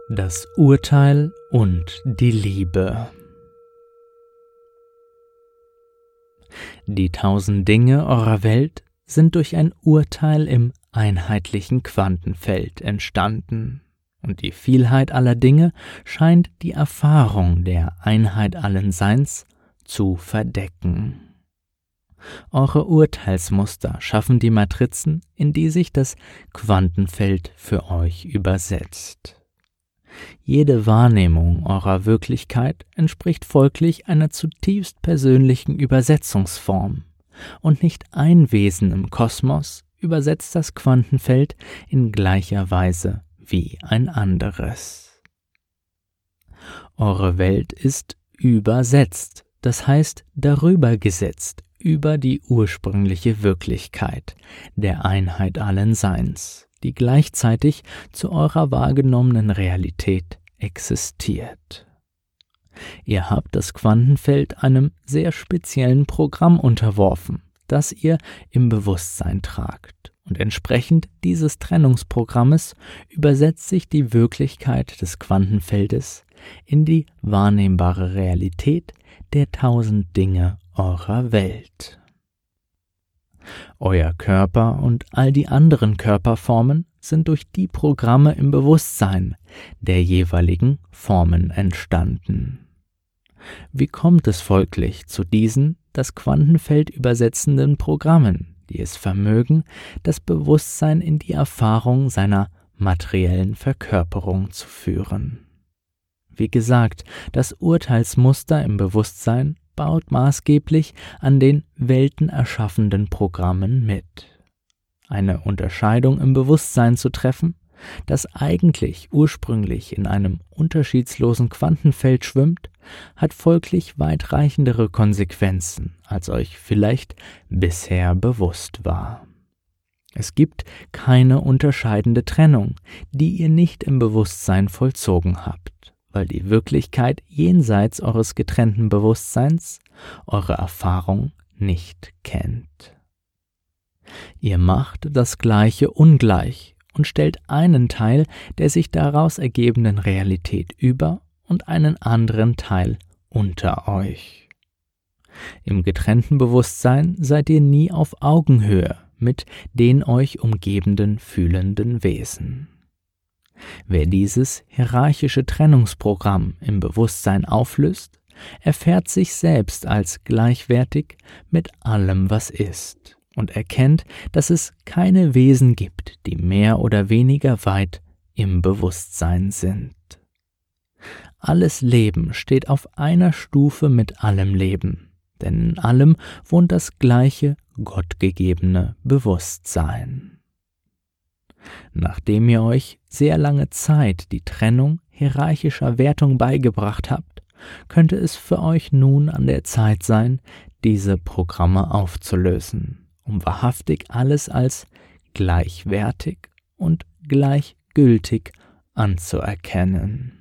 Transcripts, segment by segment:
Das Urteil und die Liebe. Die 1000 Dinge eurer Welt sind durch ein Urteil im einheitlichen Quantenfeld entstanden, und die Vielheit aller Dinge scheint die Erfahrung der Einheit allen Seins zu verdecken. Eure Urteilsmuster schaffen die Matrizen, in die sich das Quantenfeld für euch übersetzt. Jede Wahrnehmung eurer Wirklichkeit entspricht folglich einer zutiefst persönlichen Übersetzungsform, und nicht ein Wesen im Kosmos übersetzt das Quantenfeld in gleicher Weise wie ein anderes. Eure Welt ist übersetzt, das heißt darüber gesetzt, über die ursprüngliche Wirklichkeit der Einheit allen Seins, die gleichzeitig zu eurer wahrgenommenen Realität existiert. Ihr habt das Quantenfeld einem sehr speziellen Programm unterworfen, das ihr im Bewusstsein tragt, und entsprechend dieses Trennungsprogrammes übersetzt sich die Wirklichkeit des Quantenfeldes in die wahrnehmbare Realität der 1000 Dinge eurer Welt. Euer Körper und all die anderen Körperformen sind durch die Programme im Bewusstsein der jeweiligen Formen entstanden. Wie kommt es folglich zu diesen das Quantenfeld übersetzenden Programmen, die es vermögen, das Bewusstsein in die Erfahrung seiner materiellen Verkörperung zu führen? Wie gesagt, das Urteilsmuster im Bewusstsein baut maßgeblich an den weltenerschaffenden Programmen mit. Eine Unterscheidung im Bewusstsein zu treffen, das eigentlich ursprünglich in einem unterschiedslosen Quantenfeld schwimmt, hat folglich weitreichendere Konsequenzen, als euch vielleicht bisher bewusst war. Es gibt keine unterscheidende Trennung, die ihr nicht im Bewusstsein vollzogen habt, weil die Wirklichkeit jenseits eures getrennten Bewusstseins eure Erfahrung nicht kennt. Ihr macht das Gleiche ungleich und stellt einen Teil der sich daraus ergebenden Realität über und einen anderen Teil unter euch. Im getrennten Bewusstsein seid ihr nie auf Augenhöhe mit den euch umgebenden fühlenden Wesen. Wer dieses hierarchische Trennungsprogramm im Bewusstsein auflöst, erfährt sich selbst als gleichwertig mit allem, was ist, und erkennt, dass es keine Wesen gibt, die mehr oder weniger weit im Bewusstsein sind. Alles Leben steht auf einer Stufe mit allem Leben, denn in allem wohnt das gleiche gottgegebene Bewusstsein. Nachdem ihr euch sehr lange Zeit die Trennung hierarchischer Wertung beigebracht habt, könnte es für euch nun an der Zeit sein, diese Programme aufzulösen, um wahrhaftig alles als gleichwertig und gleichgültig anzuerkennen.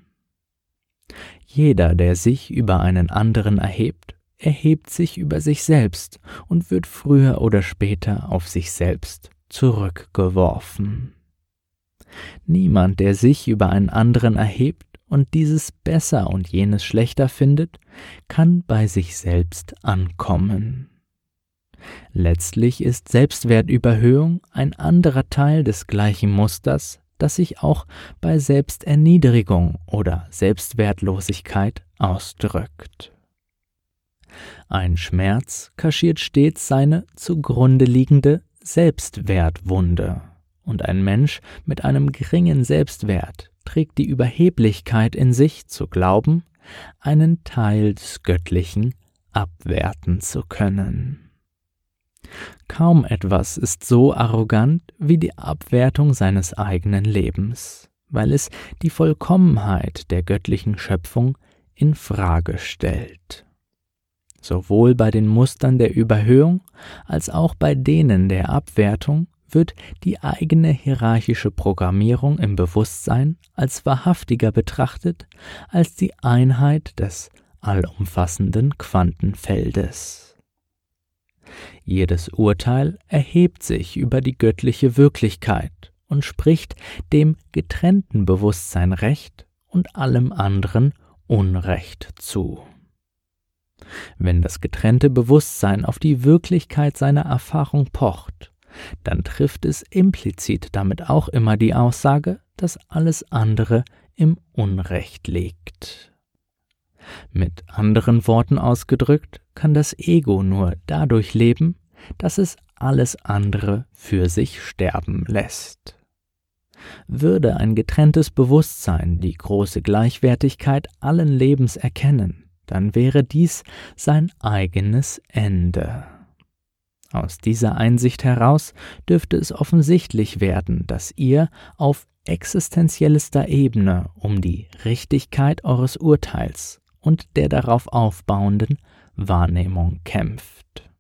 Jeder, der sich über einen anderen erhebt, erhebt sich über sich selbst und wird früher oder später auf sich selbst zurückgeworfen. Niemand, der sich über einen anderen erhebt und dieses besser und jenes schlechter findet, kann bei sich selbst ankommen. Letztlich ist Selbstwertüberhöhung ein anderer Teil des gleichen Musters, das sich auch bei Selbsterniedrigung oder Selbstwertlosigkeit ausdrückt. Ein Schmerz kaschiert stets seine zugrunde liegende Selbstwertwunde, und ein Mensch mit einem geringen Selbstwert trägt die Überheblichkeit in sich, zu glauben, einen Teil des Göttlichen abwerten zu können. Kaum etwas ist so arrogant wie die Abwertung seines eigenen Lebens, weil es die Vollkommenheit der göttlichen Schöpfung in Frage stellt. Sowohl bei den Mustern der Überhöhung als auch bei denen der Abwertung wird die eigene hierarchische Programmierung im Bewusstsein als wahrhaftiger betrachtet als die Einheit des allumfassenden Quantenfeldes. Jedes Urteil erhebt sich über die göttliche Wirklichkeit und spricht dem getrennten Bewusstsein Recht und allem anderen Unrecht zu. Wenn das getrennte Bewusstsein auf die Wirklichkeit seiner Erfahrung pocht, dann trifft es implizit damit auch immer die Aussage, dass alles andere im Unrecht liegt. Mit anderen Worten ausgedrückt, kann das Ego nur dadurch leben, dass es alles andere für sich sterben lässt. Würde ein getrenntes Bewusstsein die große Gleichwertigkeit allen Lebens erkennen, dann wäre dies sein eigenes Ende. Aus dieser Einsicht heraus dürfte es offensichtlich werden, dass ihr auf existenziellster Ebene um die Richtigkeit eures Urteils und der darauf aufbauenden Wahrnehmung kämpft.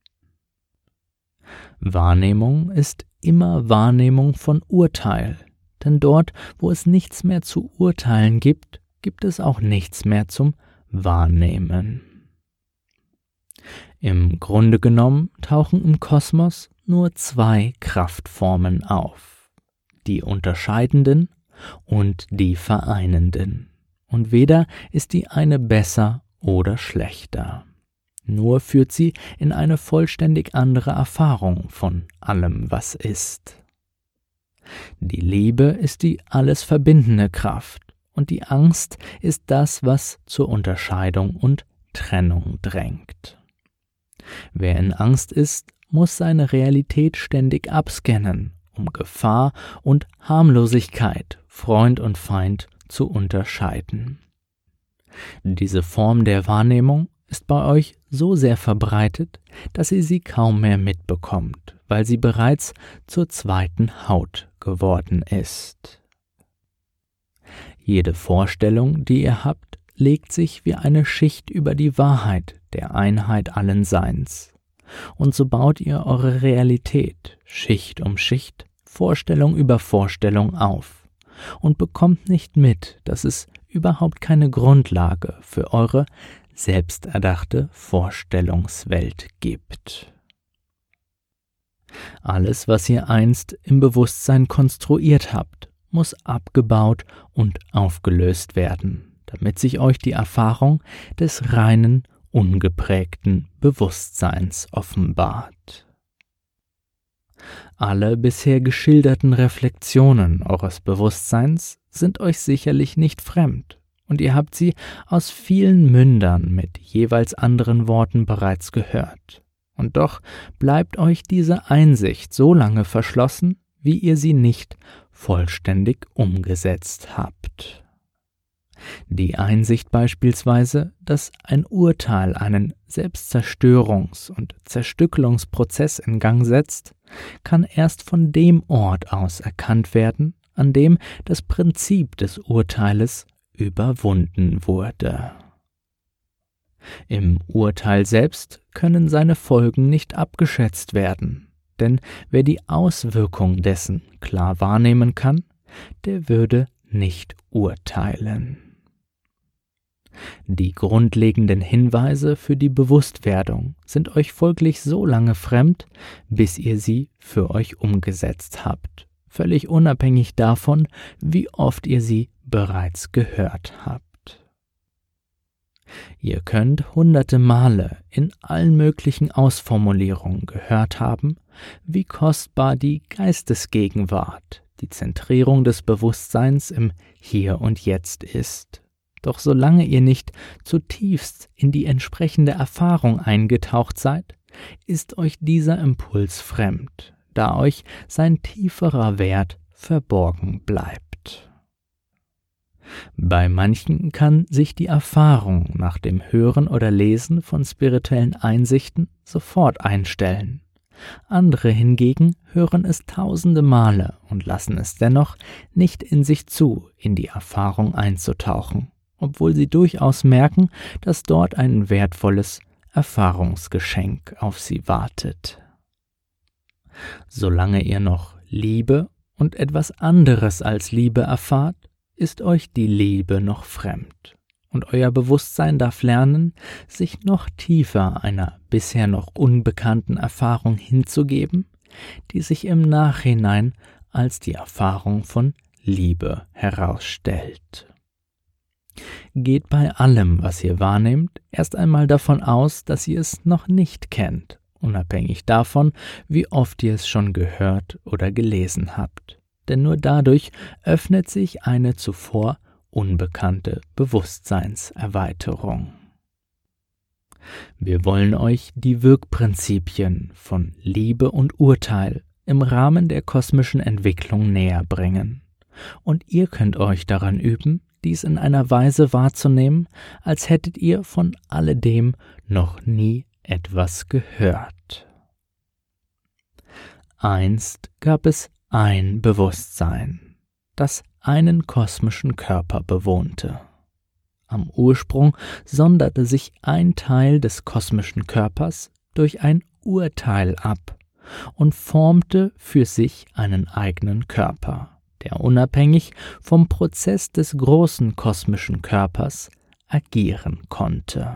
Wahrnehmung ist immer Wahrnehmung von Urteil, denn dort, wo es nichts mehr zu urteilen gibt, gibt es auch nichts mehr zum Wahrnehmen. Im Grunde genommen tauchen im Kosmos nur zwei Kraftformen auf, die unterscheidenden und die vereinenden, und weder ist die eine besser oder schlechter. Nur führt sie in eine vollständig andere Erfahrung von allem, was ist. Die Liebe ist die alles verbindende Kraft, und die Angst ist das, was zur Unterscheidung und Trennung drängt. Wer in Angst ist, muss seine Realität ständig abscannen, um Gefahr und Harmlosigkeit, Freund und Feind zu unterscheiden. Diese Form der Wahrnehmung ist bei euch so sehr verbreitet, dass ihr sie kaum mehr mitbekommt, weil sie bereits zur zweiten Haut geworden ist. Jede Vorstellung, die ihr habt, legt sich wie eine Schicht über die Wahrheit der Einheit allen Seins. Und so baut ihr eure Realität Schicht um Schicht, Vorstellung über Vorstellung auf und bekommt nicht mit, dass es überhaupt keine Grundlage für eure selbsterdachte Vorstellungswelt gibt. Alles, was ihr einst im Bewusstsein konstruiert habt, muss abgebaut und aufgelöst werden, damit sich euch die Erfahrung des reinen, ungeprägten Bewusstseins offenbart. Alle bisher geschilderten Reflexionen eures Bewusstseins sind euch sicherlich nicht fremd, und ihr habt sie aus vielen Mündern mit jeweils anderen Worten bereits gehört. Und doch bleibt euch diese Einsicht so lange verschlossen, wie ihr sie nicht vollständig umgesetzt habt. Die Einsicht beispielsweise, dass ein Urteil einen Selbstzerstörungs- und Zerstückelungsprozess in Gang setzt, kann erst von dem Ort aus erkannt werden, an dem das Prinzip des Urteiles überwunden wurde. Im Urteil selbst können seine Folgen nicht abgeschätzt werden, denn wer die Auswirkung dessen klar wahrnehmen kann, der würde nicht urteilen. Die grundlegenden Hinweise für die Bewusstwerdung sind euch folglich so lange fremd, bis ihr sie für euch umgesetzt habt, völlig unabhängig davon, wie oft ihr sie bereits gehört habt. Ihr könnt hunderte Male in allen möglichen Ausformulierungen gehört haben, wie kostbar die Geistesgegenwart, die Zentrierung des Bewusstseins im Hier und Jetzt ist. Doch solange ihr nicht zutiefst in die entsprechende Erfahrung eingetaucht seid, ist euch dieser Impuls fremd, da euch sein tieferer Wert verborgen bleibt. Bei manchen kann sich die Erfahrung nach dem Hören oder Lesen von spirituellen Einsichten sofort einstellen. Andere hingegen hören es tausende Male und lassen es dennoch nicht in sich zu, in die Erfahrung einzutauchen, obwohl sie durchaus merken, dass dort ein wertvolles Erfahrungsgeschenk auf sie wartet. Solange ihr noch Liebe und etwas anderes als Liebe erfahrt, ist euch die Liebe noch fremd, und euer Bewusstsein darf lernen, sich noch tiefer einer bisher noch unbekannten Erfahrung hinzugeben, die sich im Nachhinein als die Erfahrung von Liebe herausstellt. Geht bei allem, was ihr wahrnehmt, erst einmal davon aus, dass ihr es noch nicht kennt, unabhängig davon, wie oft ihr es schon gehört oder gelesen habt. Denn nur dadurch öffnet sich eine zuvor unbekannte Bewusstseinserweiterung. Wir wollen euch die Wirkprinzipien von Liebe und Urteil im Rahmen der kosmischen Entwicklung näher bringen. Und ihr könnt euch daran üben, dies in einer Weise wahrzunehmen, als hättet ihr von alledem noch nie etwas gehört. Einst gab es ein Bewusstsein, das einen kosmischen Körper bewohnte. Am Ursprung sonderte sich ein Teil des kosmischen Körpers durch ein Urteil ab und formte für sich einen eigenen Körper, der unabhängig vom Prozess des großen kosmischen Körpers agieren konnte.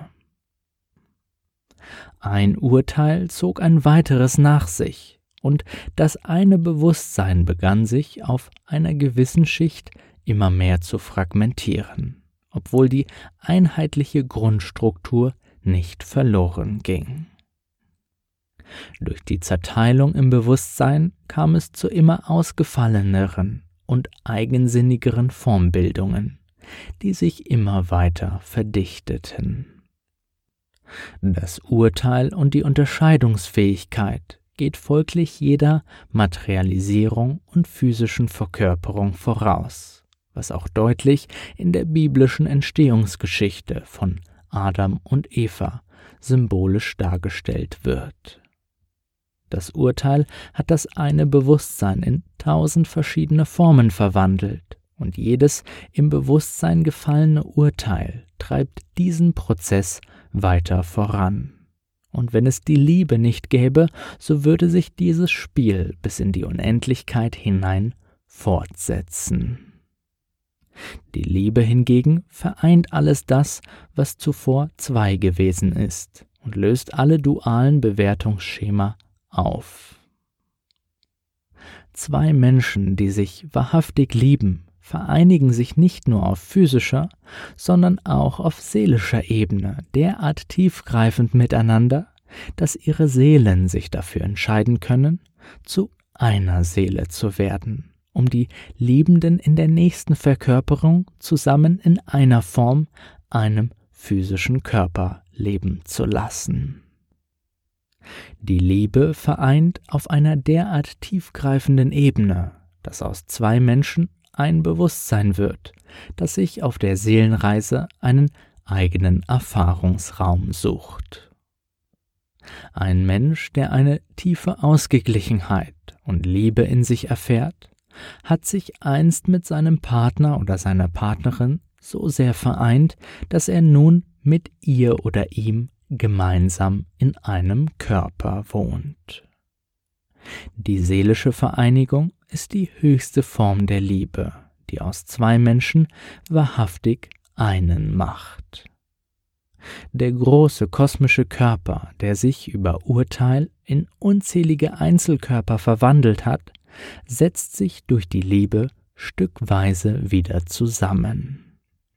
Ein Urteil zog ein weiteres nach sich, und das eine Bewusstsein begann sich auf einer gewissen Schicht immer mehr zu fragmentieren, obwohl die einheitliche Grundstruktur nicht verloren ging. Durch die Zerteilung im Bewusstsein kam es zu immer ausgefalleneren und eigensinnigeren Formbildungen, die sich immer weiter verdichteten. Das Urteil und die Unterscheidungsfähigkeit geht folglich jeder Materialisierung und physischen Verkörperung voraus, was auch deutlich in der biblischen Entstehungsgeschichte von Adam und Eva symbolisch dargestellt wird. Das Urteil hat das eine Bewusstsein in 1000 verschiedene Formen verwandelt, und jedes im Bewusstsein gefallene Urteil treibt diesen Prozess weiter voran. Und wenn es die Liebe nicht gäbe, so würde sich dieses Spiel bis in die Unendlichkeit hinein fortsetzen. Die Liebe hingegen vereint alles das, was zuvor zwei gewesen ist, und löst alle dualen Bewertungsschema auf. Zwei Menschen, die sich wahrhaftig lieben, vereinigen sich nicht nur auf physischer, sondern auch auf seelischer Ebene derart tiefgreifend miteinander, dass ihre Seelen sich dafür entscheiden können, zu einer Seele zu werden, um die Liebenden in der nächsten Verkörperung zusammen in einer Form, einem physischen Körper, leben zu lassen. Die Liebe vereint auf einer derart tiefgreifenden Ebene, dass aus zwei Menschen ein Bewusstsein wird, das sich auf der Seelenreise einen eigenen Erfahrungsraum sucht. Ein Mensch, der eine tiefe Ausgeglichenheit und Liebe in sich erfährt, hat sich einst mit seinem Partner oder seiner Partnerin so sehr vereint, dass er nun mit ihr oder ihm gemeinsam in einem Körper wohnt. Die seelische Vereinigung ist die höchste Form der Liebe, die aus zwei Menschen wahrhaftig einen macht. Der große kosmische Körper, der sich über Urteil in unzählige Einzelkörper verwandelt hat, setzt sich durch die Liebe stückweise wieder zusammen.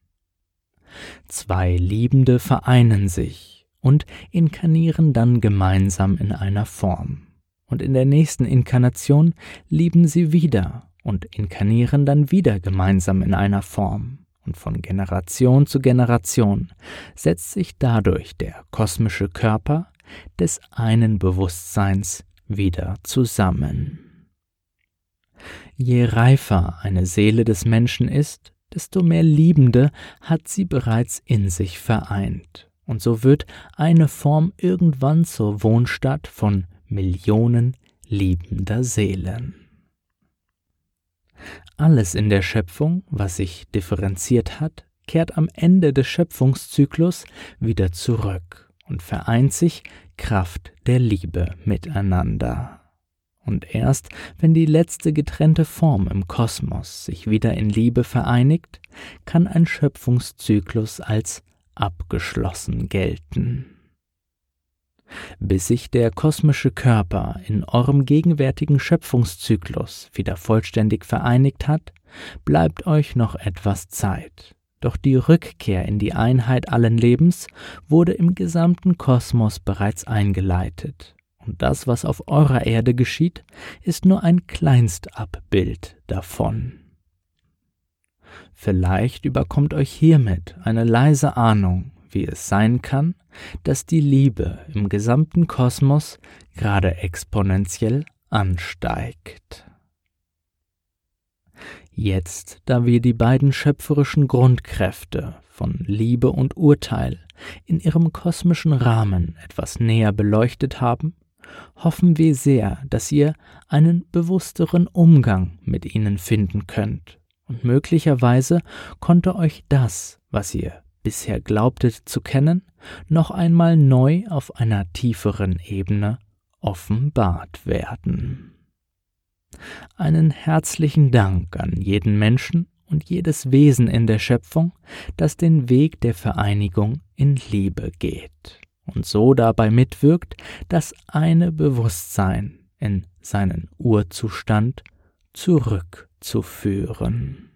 Zwei Liebende vereinen sich und inkarnieren dann gemeinsam in einer Form. Und in der nächsten Inkarnation lieben sie wieder und inkarnieren dann wieder gemeinsam in einer Form. Und von Generation zu Generation setzt sich dadurch der kosmische Körper des einen Bewusstseins wieder zusammen. Je reifer eine Seele des Menschen ist, desto mehr Liebende hat sie bereits in sich vereint. Und so wird eine Form irgendwann zur Wohnstatt von Millionen liebender Seelen. Alles in der Schöpfung, was sich differenziert hat, kehrt am Ende des Schöpfungszyklus wieder zurück und vereint sich Kraft der Liebe miteinander. Und erst wenn die letzte getrennte Form im Kosmos sich wieder in Liebe vereinigt, kann ein Schöpfungszyklus als abgeschlossen gelten. Bis sich der kosmische Körper in eurem gegenwärtigen Schöpfungszyklus wieder vollständig vereinigt hat, bleibt euch noch etwas Zeit, Doch die Rückkehr in die Einheit allen Lebens wurde im gesamten Kosmos bereits eingeleitet. Und das, was auf eurer Erde geschieht, ist nur ein Kleinstabbild davon. Vielleicht überkommt euch hiermit eine leise Ahnung, wie es sein kann, dass die Liebe im gesamten Kosmos gerade exponentiell ansteigt. Jetzt, da wir die beiden schöpferischen Grundkräfte von Liebe und Urteil in ihrem kosmischen Rahmen etwas näher beleuchtet haben, hoffen wir sehr, dass ihr einen bewussteren Umgang mit ihnen finden könnt, und möglicherweise konnte euch das, was ihr bisher glaubtet zu kennen, noch einmal neu auf einer tieferen Ebene offenbart werden. Einen herzlichen Dank an jeden Menschen und jedes Wesen in der Schöpfung, das den Weg der Vereinigung in Liebe geht und so dabei mitwirkt, das eine Bewusstsein in seinen Urzustand zurückzuführen.